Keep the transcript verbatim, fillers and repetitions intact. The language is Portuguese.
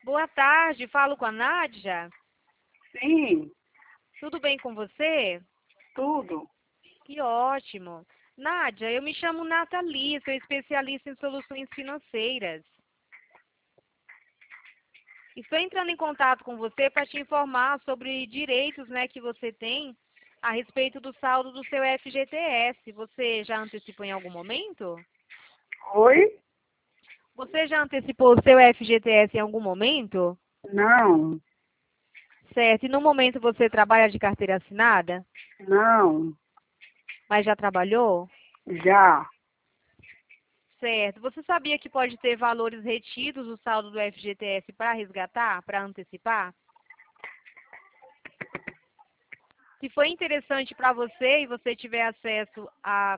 Boa tarde, falo com a Nádia. Sim, Tudo bem com você? tudo. Que ótimo. Nádia, eu me chamo Nathalie, sou especialista em soluções financeiras. Estou entrando em contato com você para te informar sobre direitos, né, que você tem a respeito do saldo do seu F G T S. Você já antecipou em algum momento? Oi? Você já antecipou o seu F G T S em algum momento? Não, Certo. E no momento você trabalha de carteira assinada? não, Mas já trabalhou? já. Certo. Você sabia que pode ter valores retidos no saldo do F G T S para resgatar, para antecipar? Se foi interessante para você e você tiver acesso a